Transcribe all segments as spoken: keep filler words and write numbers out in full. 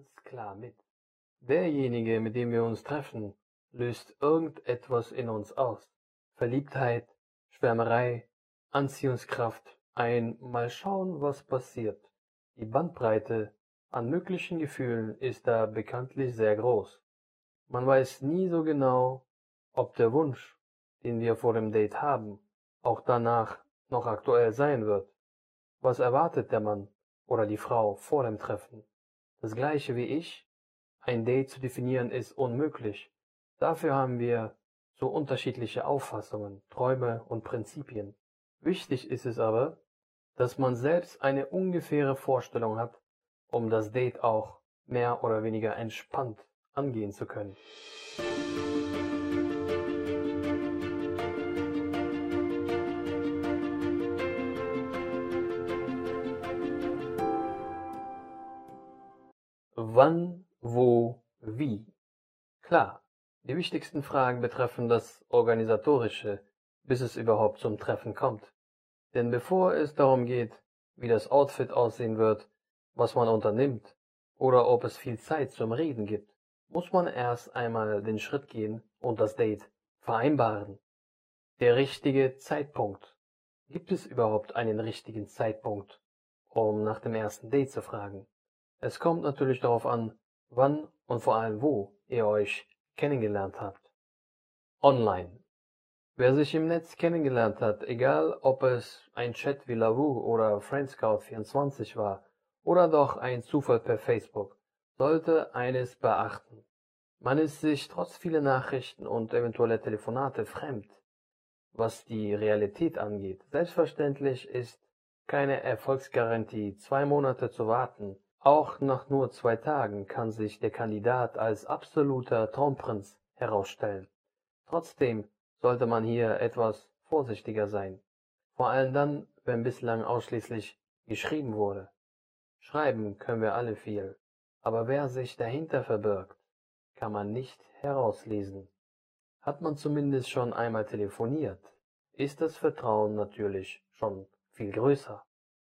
ganz klar mit. Derjenige, mit dem wir uns treffen, löst irgendetwas in uns aus. Verliebtheit, Schwärmerei, Anziehungskraft, ein Mal schauen, was passiert. Die Bandbreite an möglichen Gefühlen ist da bekanntlich sehr groß. Man weiß nie so genau, ob der Wunsch, den wir vor dem Date haben, auch danach noch aktuell sein wird. Was erwartet der Mann oder die Frau vor dem Treffen? Das gleiche wie ich? Ein Date zu definieren ist unmöglich. Dafür haben wir so unterschiedliche Auffassungen, Träume und Prinzipien. Wichtig ist es aber, dass man selbst eine ungefähre Vorstellung hat, um das Date auch mehr oder weniger entspannt angehen zu können. Wann, wo, wie? Klar, die wichtigsten Fragen betreffen das Organisatorische, bis es überhaupt zum Treffen kommt. Denn bevor es darum geht, wie das Outfit aussehen wird, was man unternimmt oder ob es viel Zeit zum Reden gibt, muss man erst einmal den Schritt gehen und das Date vereinbaren. Der richtige Zeitpunkt. Gibt es überhaupt einen richtigen Zeitpunkt, um nach dem ersten Date zu fragen? Es kommt natürlich darauf an, wann und vor allem wo ihr euch kennengelernt habt. Online. Wer sich im Netz kennengelernt hat, egal ob es ein Chat wie Lavu oder Friendscout vierundzwanzig war oder doch ein Zufall per Facebook, sollte eines beachten. Man ist sich trotz vieler Nachrichten und eventueller Telefonate fremd, was die Realität angeht. Selbstverständlich ist keine Erfolgsgarantie, zwei Monate zu warten. Auch nach nur zwei Tagen kann sich der Kandidat als absoluter Traumprinz herausstellen. Trotzdem sollte man hier etwas vorsichtiger sein, vor allem dann, wenn bislang ausschließlich geschrieben wurde. Schreiben können wir alle viel, aber wer sich dahinter verbirgt, kann man nicht herauslesen. Hat man zumindest schon einmal telefoniert, ist das Vertrauen natürlich schon viel größer.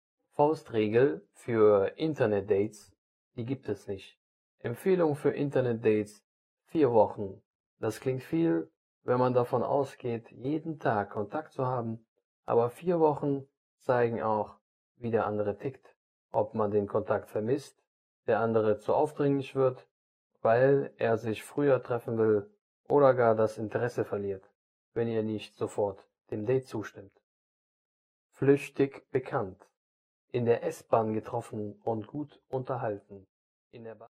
Faustregel für Internet-Dates, die gibt es nicht. Empfehlung für Internet-Dates: vier Wochen. Das klingt viel, wenn man davon ausgeht, jeden Tag Kontakt zu haben, aber vier Wochen zeigen auch, wie der andere tickt. Ob man den Kontakt vermisst, der andere zu aufdringlich wird, weil er sich früher treffen will, oder gar das Interesse verliert, wenn ihr nicht sofort dem Date zustimmt. Flüchtig bekannt. In der S-Bahn getroffen und gut unterhalten. In der